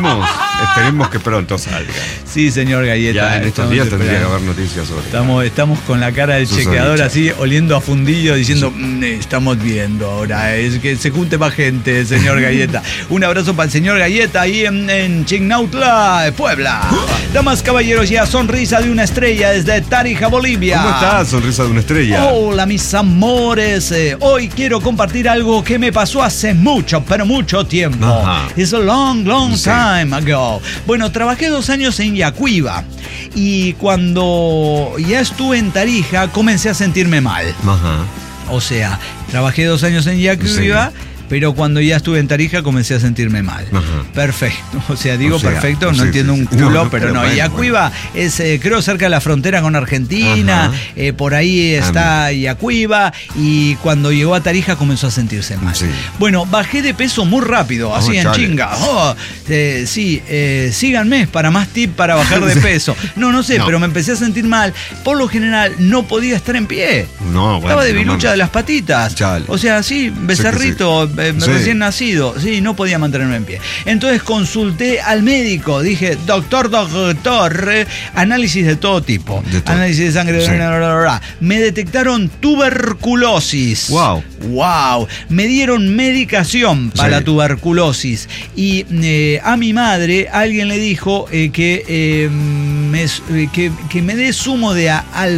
que pronto salga. Sí, señor Galleta. Ya en estos días tendría que haber noticias sobre estamos con la cara del chequeador así, oliendo a fundillo, diciendo, estamos viendo ahora, es que se junte más gente, señor Galleta. Un abrazo para el señor Galleta ahí en Chignautla, Puebla. Damas, caballeros, ya sonrisa de una estrella desde Tarija, Bolivia. ¿Cómo estás, sonrisa de una estrella? Hola, mis amores. Hoy quiero compartir algo que me pasó hace mucho, pero mucho tiempo. It's a long time ago. Bueno, trabajé 2 años en Yacuiba y cuando ya estuve en Tarija comencé a sentirme mal. O sea, trabajé 2 años en Yacuiba. Pero cuando ya estuve en Tarija comencé a sentirme mal. Perfecto. O sea, perfecto, no entiendo un culo, pero no. Yacuiba es, creo, cerca de la frontera con Argentina. Por ahí está Yacuiba. Y cuando llegó a Tarija comenzó a sentirse mal. Bueno, bajé de peso muy rápido, así en chinga. Síganme para más tips para bajar de peso. No sé, pero me empecé a sentir mal. Por lo general, no podía estar en pie. Estaba de bilucha de las patitas. O sea, así, becerrito. Recién nacido, no podía mantenerme en pie. Entonces consulté al médico, dije, doctor, análisis de todo tipo, análisis de sangre, me detectaron tuberculosis. Wow. Me dieron medicación para la tuberculosis y a mi madre alguien le dijo que me dé zumo de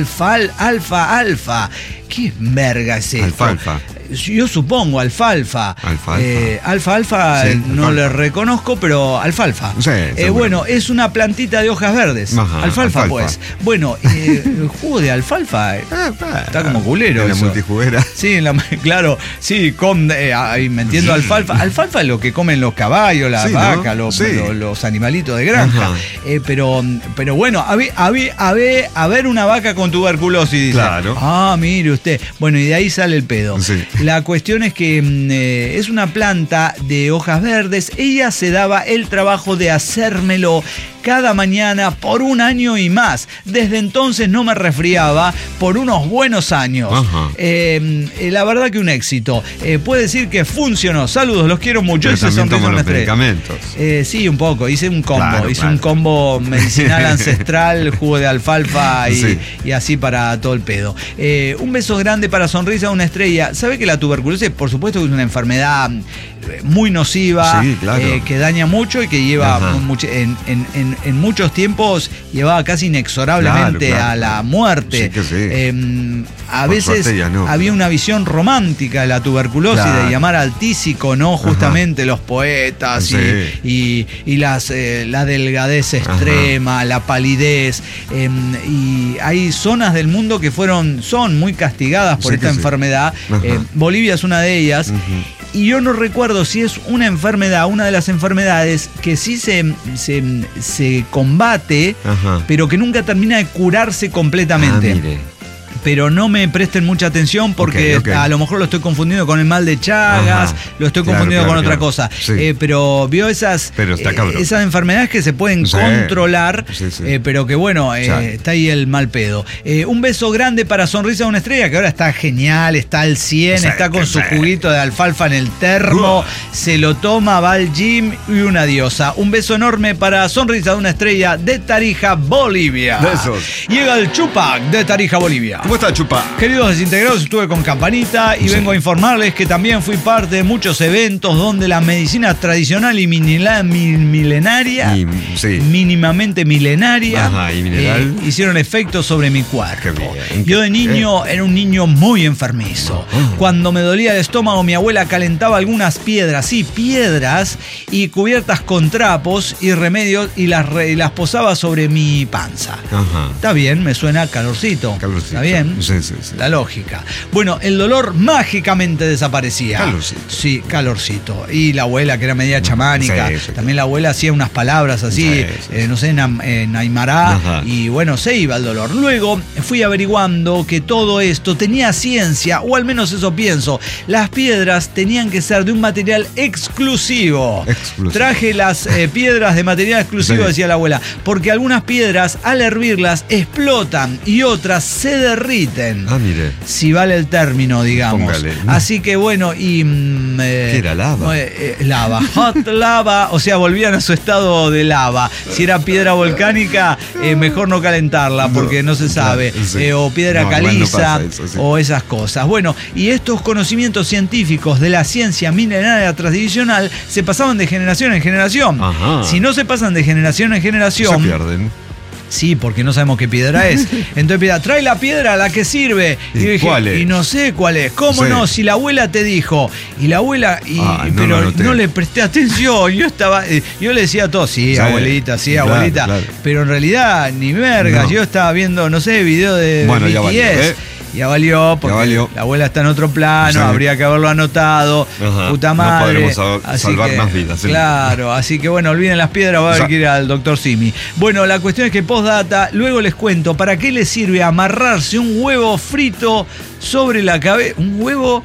alfalfa. ¿Qué verga es esto? Alfalfa. Yo supongo, alfalfa. Alfalfa no le reconozco, pero alfalfa. Bueno, es una plantita de hojas verdes. Alfalfa, pues. Bueno, jugo de alfalfa. Está como culero. En la multijuguera. Sí, claro. Sí, me entiendo, alfalfa. Alfalfa es lo que comen los caballos, las vacas, los animalitos de granja. Pero bueno, a ver una vaca con tuberculosis. Dice. Claro. Mire usted. Bueno, y de ahí sale el pedo. La cuestión es que es una planta de hojas verdes. Ella se daba el trabajo de hacérmelo cada mañana por 1 año y más. Desde entonces no me resfriaba por unos buenos años. La verdad que un éxito. Puedo decir que funcionó. Saludos, los quiero mucho. Pero también toman los medicamentos. Sí, un poco. Hice un combo. Hice un combo medicinal ancestral, jugo de alfalfa y así para todo el pedo. Un beso grande para Sonrisa de una estrella. ¿Sabe que la tuberculosis, por supuesto, es una enfermedad muy nociva, que daña mucho y que lleva en muchos tiempos llevaba casi inexorablemente a la muerte. A veces había una visión romántica de la tuberculosis, de llamar al tísico, ¿no? Justamente los poetas y la delgadez extrema, la palidez. Y hay zonas del mundo que son muy castigadas por esta enfermedad. Bolivia es una de ellas. Y yo no recuerdo si es una de las enfermedades que sí se combate, pero que nunca termina de curarse completamente. pero no me presten mucha atención porque a lo mejor lo estoy confundiendo con el mal de Chagas, lo estoy confundiendo con otra cosa. Sí. Pero vio esas enfermedades que se pueden controlar, pero que bueno, está ahí el mal pedo. Un beso grande para Sonrisa de una Estrella, que ahora está genial, está al 100, está con su juguito de alfalfa en el termo, se lo toma, va al gym y una diosa. Un beso enorme para Sonrisa de una Estrella de Tarija, Bolivia. Besos. Llega el Chupac de Tarija, Bolivia. ¿Cómo está, Chupac? Queridos desintegrados, estuve con Campanita y vengo a informarles que también fui parte de muchos eventos donde la medicina tradicional y milenaria, mínimamente milenaria, hicieron efecto sobre mi cuerpo. Yo de niño era un niño muy enfermizo. Cuando me dolía el estómago, mi abuela calentaba algunas piedras, y cubiertas con trapos y remedios y las posaba sobre mi panza. Está bien, me suena calorcito. Está bien. Sí. La lógica. Bueno, el dolor mágicamente desaparecía. Calorcito. Sí, calorcito. Y la abuela, que era media chamánica, también la abuela hacía unas palabras así, no sé, en Aymará, y bueno, se iba el dolor. Luego fui averiguando que todo esto tenía ciencia, o al menos eso pienso. Las piedras tenían que ser de un material exclusivo. Traje las piedras de material exclusivo, decía la abuela, porque algunas piedras al hervirlas explotan y otras se derriten. Mire. Si vale el término, digamos. Póngale. Así que bueno, y... ¿qué era lava? Lava, hot lava, o sea, volvían a su estado de lava. Si era piedra volcánica, mejor no calentarla porque no se sabe. O piedra caliza, o esas cosas. Bueno, y estos conocimientos científicos de la ciencia milenaria tradicional se pasaban de generación en generación. Si no se pasan de generación en generación, se pierden. Sí, porque no sabemos qué piedra es. Entonces, trae la piedra a la que sirve. Y dije, ¿cuál es? Y no sé cuál es. ¿Cómo no? Si la abuela te dijo. Y la abuela, pero no le presté atención. Yo le decía a todos, abuelita, abuelita. Claro. Pero en realidad, ni verga. Yo estaba viendo, no sé, video de BTS. Ya valió, porque la abuela está en otro plano, habría que haberlo anotado. Puta madre. No podremos salvar más vidas. Claro, así que bueno, olviden las piedras, va a haber que ir al doctor Simi. Bueno, la cuestión es que postdata, luego les cuento para qué le sirve amarrarse un huevo frito sobre la cabeza. Un huevo...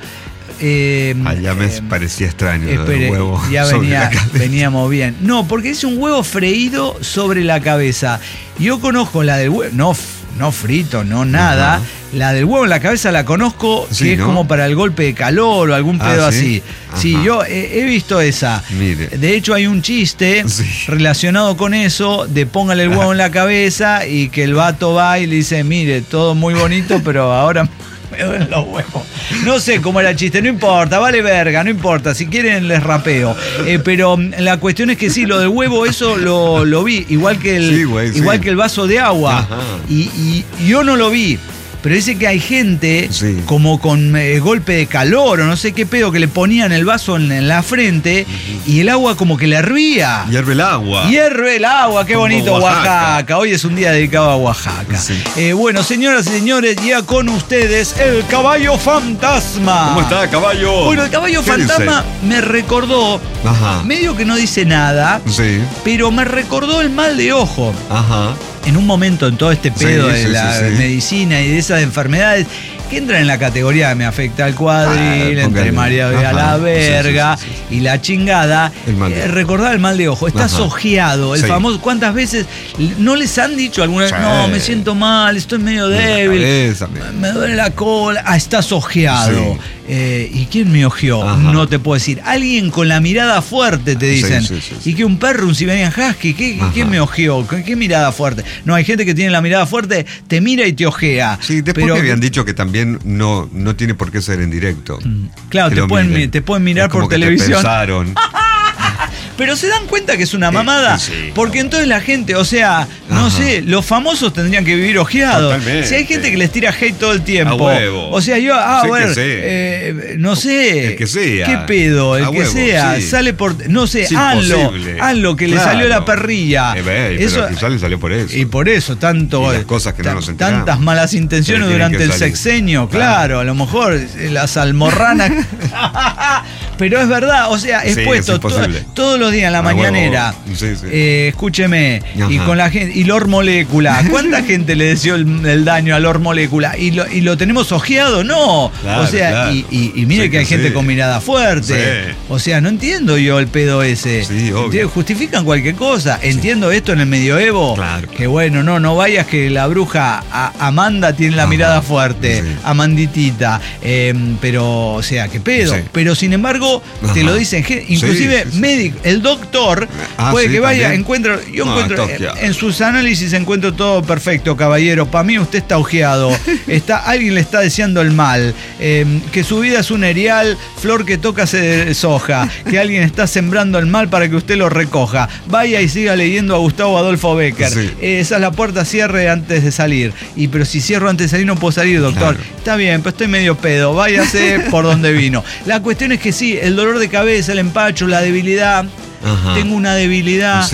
ya me parecía extraño. Espere, huevo ya veníamos bien. No, porque es un huevo freído sobre la cabeza. Yo conozco la del huevo, no frito, no nada. La del huevo en la cabeza la conozco, que es como para el golpe de calor o algún pedo así. Sí, yo he visto esa. Mire. De hecho, hay un chiste relacionado con eso, de póngale el huevo en la cabeza y que el vato va y le dice, mire, todo muy bonito, pero ahora... me duelen los huevos. No sé cómo era el chiste, no importa, vale verga, no importa. Si quieren les rapeo. Pero la cuestión es que sí, lo del huevo, eso lo vi. Igual que el vaso de agua. Y yo no lo vi. Pero dice que hay gente como con golpe de calor o no sé qué pedo, que le ponían el vaso en la frente y el agua como que le hervía. Hierve el agua. Hierve el agua, qué como bonito Oaxaca. Hoy es un día dedicado a Oaxaca. Bueno, señoras y señores, ya con ustedes el caballo fantasma. ¿Cómo está, caballo? Bueno, el caballo fantasma me recordó, medio que no dice nada, pero me recordó el mal de ojo. En un momento en todo este pedo de la medicina y de esas enfermedades que entran en la categoría de me afecta el cuadril, entre María a la verga y la chingada, recordar el mal de ojo. Estás ojeado, el famoso. ¿Cuántas veces no les han dicho alguna vez? No, me siento mal, estoy medio débil, me duele la cola. Estás ojeado. ¿Y quién me ojeó? No te puedo decir. Alguien con la mirada fuerte, te dicen. ¿Y qué un perro, un Siberian Husky? ¿Quién me ojeó? ¿Qué mirada fuerte? No, hay gente que tiene la mirada fuerte, te mira y te ojea. Sí, después me habían dicho que también no tiene por qué ser en directo. Claro, te pueden mirar por televisión. Te pensaron. Pero se dan cuenta que es una mamada, porque entonces la gente, o sea, no sé, los famosos tendrían que vivir ojeados. Totalmente. Si hay gente que les tira hate todo el tiempo. A huevo. O sea, yo, no sé. El que sea. ¿Qué pedo? El que sea. Sale por, no sé, Anlo, que le salió la perrilla. Eso le salió por eso. Y por eso, tanto. Y las cosas que no nos enteramos. Tantas malas intenciones durante el sexenio, claro. A lo mejor las almorranas. Pero es verdad, o sea, expuesto todos los días en la mañanera. Escúcheme, y con la gente, y Lord Molécula. ¿Cuánta gente le deseó el daño a Lord Molécula? ¿Y lo tenemos ojeado? No. Claro, o sea, claro. y mire que hay gente con mirada fuerte. O sea, no entiendo yo el pedo ese. Justifican cualquier cosa. Entiendo esto en el medioevo. Claro. Que bueno, no vayas que la bruja Amanda tiene la mirada fuerte. Amanditita. Pero, o sea, qué pedo. Pero sin embargo, te lo dicen. Inclusive médico, el doctor puede que vaya, encuentro en sus análisis encuentro todo perfecto, caballero. Para mí usted está ojeado. Alguien le está deseando el mal. Que su vida es un erial, flor que toca se deshoja. Que alguien está sembrando el mal para que usted lo recoja. Vaya y siga leyendo a Gustavo Adolfo Bécquer. Esa es la puerta, cierre antes de salir. Pero si cierro antes de salir no puedo salir, doctor. Claro. Está bien, pero estoy medio pedo. Váyase por donde vino. La cuestión es que sí, el dolor de cabeza, el empacho, la debilidad. Tengo una debilidad.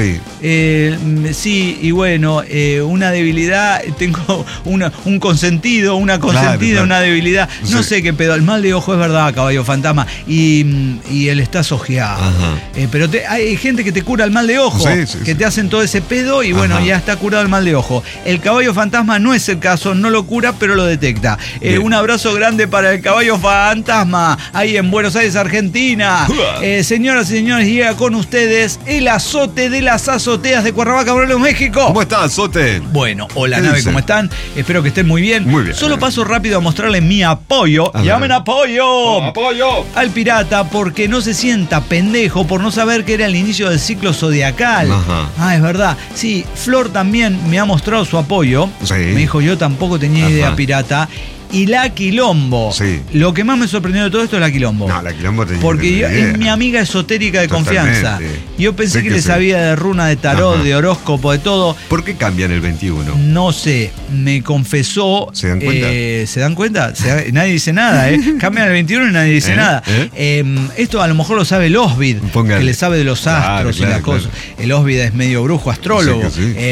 Y bueno, una debilidad. Tengo un consentido, una consentida, claro. Una debilidad. No sé qué pedo. El mal de ojo es verdad, caballo fantasma. Y él está sojeado. Pero hay gente que te cura el mal de ojo. Que te hacen todo ese pedo y bueno, ya está curado el mal de ojo. El caballo fantasma no es el caso, no lo cura, pero lo detecta. Un abrazo grande para el caballo fantasma, ahí en Buenos Aires, Argentina. Señoras y señores, llega con ustedes el azote de las azoteas de Cuernavaca, Morelos, México. ¿Cómo estás, azote? Bueno, hola nave, ¿cómo están? Espero que estén muy bien. Muy bien. Solo paso rápido a mostrarles mi apoyo. ¡Llamen apoyo! ¡Apoyo! Al pirata, porque no se sienta pendejo por no saber que era el inicio del ciclo zodiacal. Es verdad. Sí, Flor también me ha mostrado su apoyo. Me dijo, yo tampoco tenía idea, pirata. Y la Quilombo. Lo que más me sorprendió de todo esto es la Quilombo. No, la Quilombo porque es mi amiga esotérica de confianza. Yo pensé que le sabía de runa, de tarot, de horóscopo, de todo. ¿Por qué cambian el 21? No sé, me confesó. ¿Se dan cuenta? ¿Se dan cuenta? Nadie dice nada, Cambian el 21 y nadie dice nada. Esto a lo mejor lo sabe el Osvid, que le sabe de los astros y las cosas. El Osvid es medio brujo, astrólogo.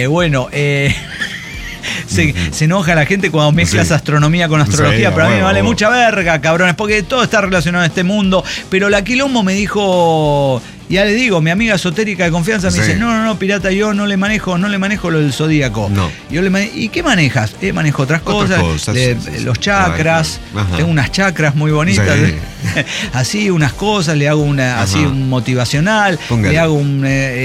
Se enoja la gente cuando mezclas astronomía con astrología, pero a mí me vale mucha verga, cabrones, porque todo está relacionado en este mundo. Pero la Quilombo me dijo, ya le digo, mi amiga esotérica de confianza me dice, no, pirata, yo no le manejo lo del zodíaco. Yo ¿y qué manejas? Manejo otras cosas. Los chakras. Tengo unas chakras muy bonitas. Así, unas cosas, le hago así un motivacional, le hago un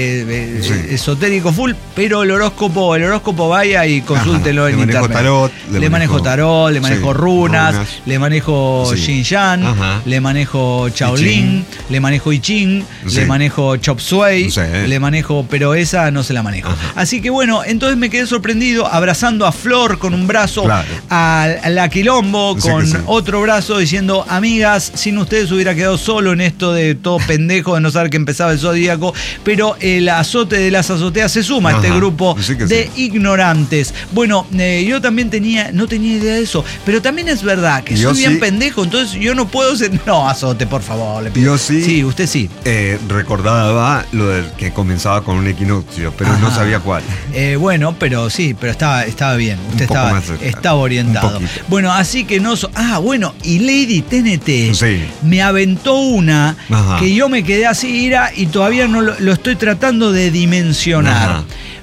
esotérico full, pero el horóscopo vaya y consúltelo en internet. Le manejo tarot, le manejo runas, le manejo Xinjiang, le manejo Shaolin, le manejo I Ching, le manejo Chop Suey, le manejo, pero esa no se la manejo. Así que bueno, entonces me quedé sorprendido abrazando a Flor con un brazo, a la Quilombo con otro brazo, diciendo, amigas, sin ustedes hubiera quedado solo en esto de todo pendejo de no saber que empezaba el zodíaco, pero el azote de las azoteas se suma a este grupo de ignorantes. Bueno, yo también no tenía idea de eso, pero también es verdad que soy bien pendejo, entonces yo no puedo ser... No, azote, por favor, le pido. Yo sí. Sí, usted sí. Recordaba lo de que comenzaba con un equinoccio, pero no sabía cuál. Bueno, pero sí, pero estaba bien. Usted estaba orientado. Bueno, así que no... bueno, y Lady TNT me aventó una que yo me quedé así, y todavía no lo estoy tratando de dimensionar.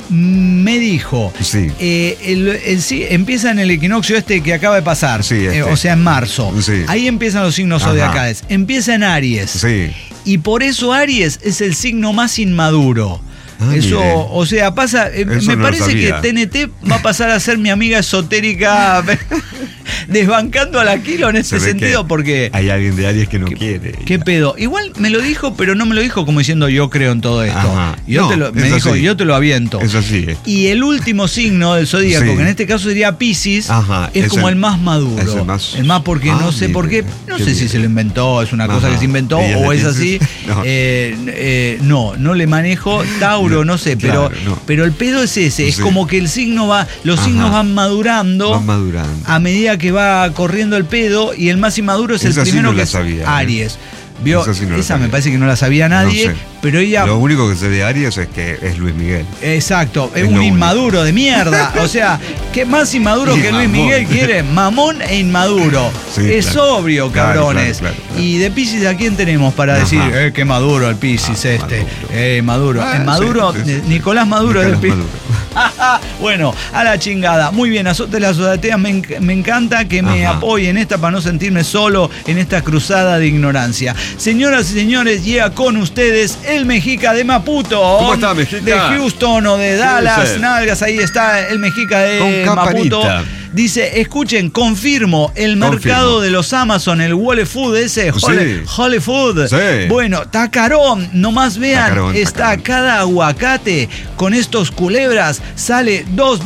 Me dijo, empieza en el equinoccio que acaba de pasar, o sea, en marzo. Ahí empiezan los signos zodiacales. Empieza en Aries. Y por eso Aries es el signo más inmaduro. Eso, o sea, pasa. Me parece que TNT va a pasar a ser mi amiga esotérica, desbancando a la Kilo en ese sentido, porque hay alguien de Aries que no quiere. ¿Qué pedo? Igual me lo dijo, pero no me lo dijo como diciendo yo creo en todo esto. Me dijo, yo te lo aviento. Eso sí. Y el último signo del zodíaco, que en este caso sería Piscis, es como el más maduro. El más porque no sé por qué. No sé si se lo inventó, es una cosa que se inventó o es así. No le manejo. Tauro, no sé, pero el pedo es ese. Es como que el signo los signos van madurando a medida que va corriendo el pedo, y el más inmaduro es el primero, que es Aries. ¿Vio? Esa me parece que no la sabía nadie, pero ella... Lo único que sé de Aries es que es Luis Miguel. Exacto, es un inmaduro de mierda. O sea, ¿qué más inmaduro que Luis Miguel quiere? Mamón e inmaduro. Sí, es obvio, cabrones. Claro. Y de Piscis, ¿a quién tenemos para decir, qué maduro el Piscis Maduro? Maduro, sí. Nicolás Maduro del Piscis. Bueno, a la chingada. Muy bien, Azote las Azoteas, me encanta que me apoyen esta para no sentirme solo en esta cruzada de ignorancia. Señoras y señores, llega con ustedes el Mexica de Maputo. ¿Cómo está, Mexica? De Houston o de Dallas, nalgas, ahí está el Mexica de Maputo. Dice, escuchen, confirmo, el mercado de los Amazon, el Whole Food ese, Whole Food. Sí. Bueno, está carón, nomás vean, está cada aguacate con estos culebras, sale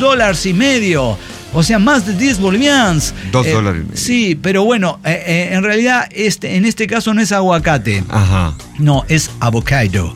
$2.50. O sea, más de 10 bolivianos. $2.50. Sí, pero bueno, en realidad en este caso no es aguacate. No, es avocado.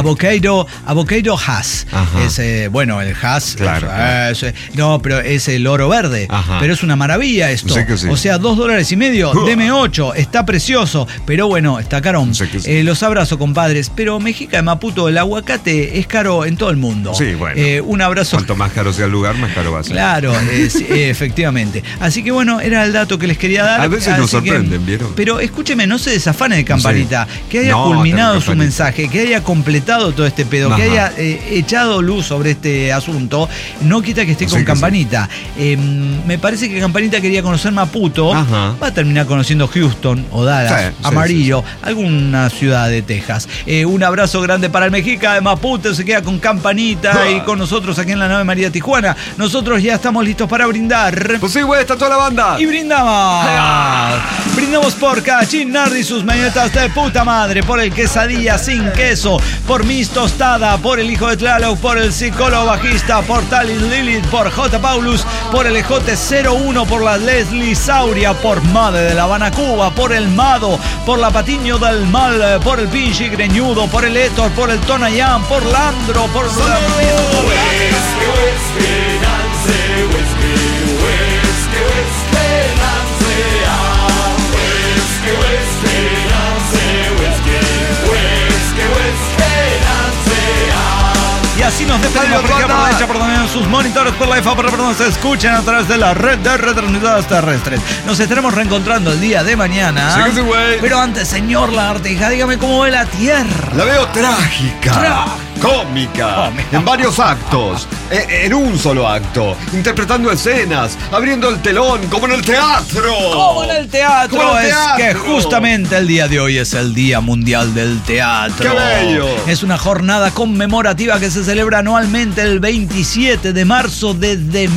Avocado Hass. Es, bueno, el Hass. Claro. No, pero es el oro verde. Pero es una maravilla esto. Sí. O sea, $2.50. Deme 8. Está precioso. Pero bueno, está caro. Los abrazo, compadres. Pero Mexica de Maputo, el aguacate es caro en todo el mundo. Sí, bueno. Un abrazo. Cuanto más caro sea el lugar, más caro va a ser. Claro, efectivamente. Así que bueno, era el dato que les quería dar. A veces nos sorprenden, ¿vieron? Pero escúcheme, no se desafane de Campanita. Que haya culminado su mensaje, que haya completado todo este pedo, que haya echado luz sobre este asunto, no quita que esté con Campanita. Me parece que Campanita quería conocer Maputo, va a terminar conociendo Houston o Dallas, Amarillo, alguna ciudad de Texas. Un abrazo grande para el Mexica de Maputo, se queda con Campanita y con nosotros aquí en la nave María Tijuana. Nosotros ya estamos listos para brindar. Pues sí, güey, está toda la banda. Y brindamos. Brindamos por Cachín Nardi y sus mañetas de puta madre, por el quesadilla sin queso, por Miss Tostada, por el hijo de Tlaloc, por el psicólogo bajista, por Talis Lilith, por J. Paulus, por el EJ01, por la Leslie Sauria, por Made de La Habana, Cuba, por el Mado, por la Patiño del Mal, por el Pinchi Greñudo, por el Héctor, por el Tonayán, por Landro, por la... Y así nos despedimos por la derecha, por donde en sus monitores, por la IFA, por donde se escuchan a través de la red de retransmisoras terrestres. Nos estaremos reencontrando el día de mañana. Sí, güey. Pero antes, señor Lagartija, dígame cómo ve la Tierra. La veo trágica. Cómica, en varios actos, en un solo acto, interpretando escenas, abriendo el telón, como en el teatro. Como en el teatro, que justamente el día de hoy es el Día Mundial del Teatro. ¡Qué bello! Es una jornada conmemorativa que se celebra anualmente el 27 de marzo desde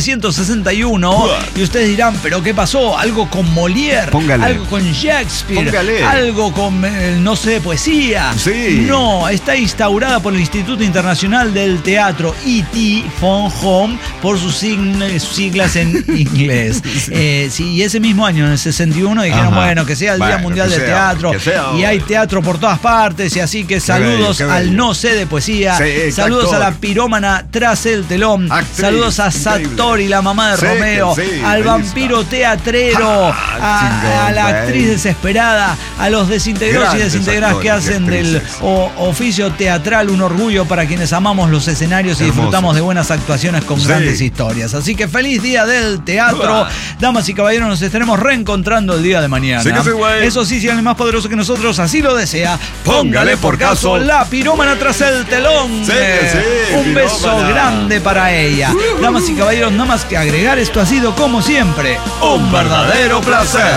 1961. Y ustedes dirán, ¿pero qué pasó? ¿Algo con Molière? Póngale. ¿Algo con Shakespeare? Póngale. ¿Algo con, no sé, poesía? Sí. No, está instaurada por el Instituto Internacional del Teatro, IT, von Home, por sus siglas en inglés. Y ese mismo año, en el 61, dijeron, bueno, que sea el Día Mundial del Teatro. Y hay teatro por todas partes, y así que saludos al no sé de poesía, saludos a la pirómana tras el telón, saludos a Satori, la mamá de Romeo, al vampiro teatrero, a la actriz desesperada, a los desintegrados y desintegradas que hacen del oficio teatral un orgullo para quienes amamos los escenarios y disfrutamos de buenas actuaciones con grandes historias. Así que feliz Día del Teatro. Damas y caballeros, nos estaremos reencontrando el día de mañana. Eso sí, si alguien más poderoso que nosotros así lo desea, póngale por caso la pirómana tras el telón. Un beso grande para ella. Damas y caballeros, nada más que agregar, esto ha sido como siempre un verdadero placer.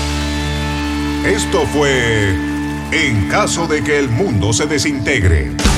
Esto fue En caso de que el mundo se desintegre.